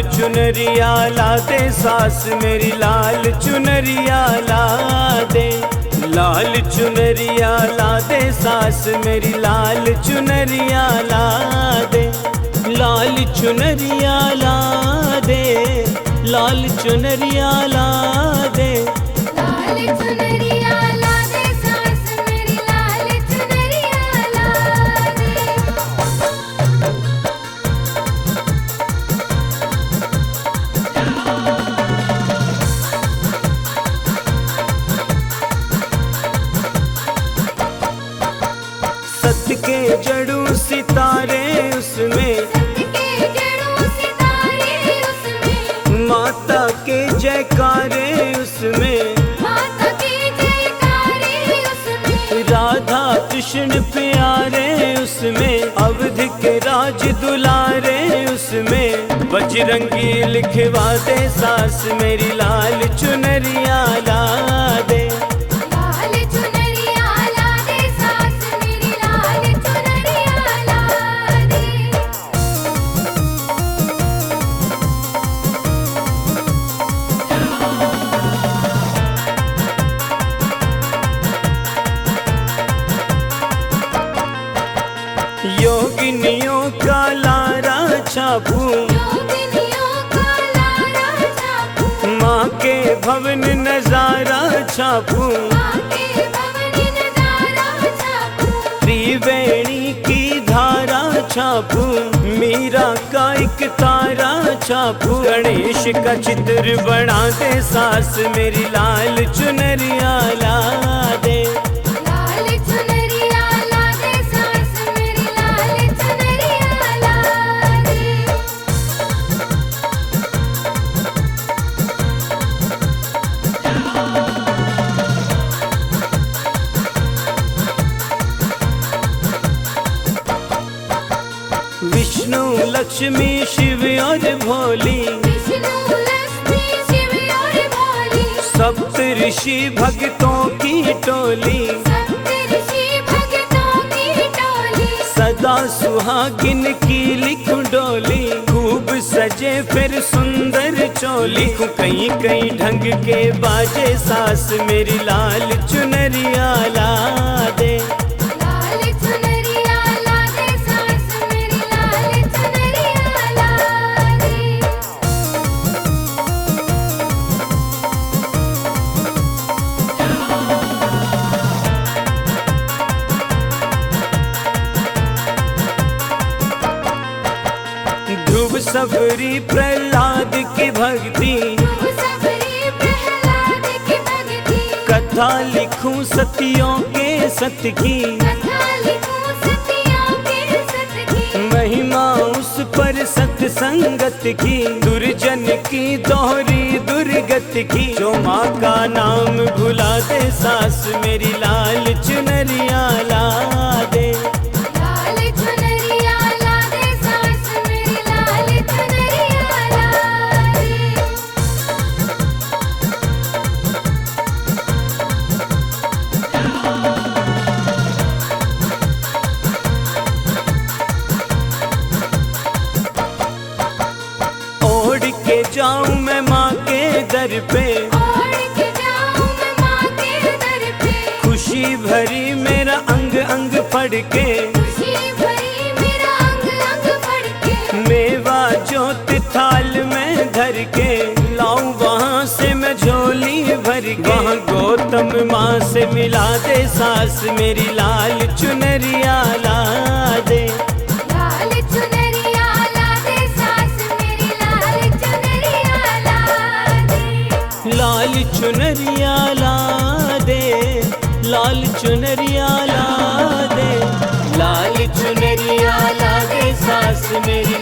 चुनरिया ला दे सास मेरी लाल चुनरिया ला दे। लाल चुनरिया ला दे सास मेरी लाल चुनरिया ला दे। लाल चुनरिया ला दे, लाल चुनरिया ला दे। लाल चुनरिया ला दे सास मेरी लाल चुनरिया ला दे। सत के जड़ों सितारे उसमें, माता के जयकारे उसमें, माता के जयकारे उसमें। राधा कृष्ण प्यारे उसमें, अवध के राज दुलारे उसमें। बजरंगी लिखवा दे सास मेरी लाल चुनरिया ला दे। लाल चुनरिया ला दे सास मेरी लाल चुनरिया ला दे। योगिनियों का लारा छापू, योगिनियों का लारा छापू। माँ के भवन नजारा छापू। माँ के भवन नजारा छापू। त्रिवेणी की धारा छापू, मीरा का एक तारा छापू। गणेश का चित्र बना दे सास मेरी लाल चुनरिया ला दे। लाल चुनरिया ला दे सास मेरी लाल चुनरिया ला दे। विष्णु लक्ष्मी शिव और भोली, विष्णु लक्ष्मी शिव और भोली। सप्त ऋषि भक्तों की टोली। सप्तऋषि भक्तों की टोली। सदा सुहागिन की लिखूं डोली, खूब सजे फिर सुंदर चोली। कहीं कहीं ढंग के बाजे सास मेरी लाल चुनरिया ला दे। लाल चुनरिया ला दे सास मेरी लाल चुनरिया ला दे। ध्रुव सबरी प्रहलाद की भक्ति, सबरी प्रहलाद की भक्ति। कथा लिखूं सतियों के सत की। कथा लिखूं सतियों के सत की। महिमा उस पर सत्संगत की, दुर्जन की दोहरी दुर्गत की। जो माँ का नाम भुला दे सास मेरी लाल चुनरिया ला दे। लाल चुनरिया ला दे सास मेरी लाल चुनरिया ला दे। ओढ़ के जाऊं मैं माँ के दर पे, ओढ़ के जाऊं मैं माँ के दर पे। खुशी भरी मेरा अंग अंग फड़ के। खुशी भरी मेरा अंग अंग फड़ के। मेवा जोत थाल में धर के, लाऊं वहाँ से मैं झोली भर के। वहाँ गौतम माँ से मिला दे सास मेरी लाल चुनरिया ला दे। लाल चुनरिया ला दे सास मेरी लाल चुनरिया ला दे। लाल चुनरिया ला दे, लाल चुनरिया ला दे। लाल चुनरिया ला दे सास मेरी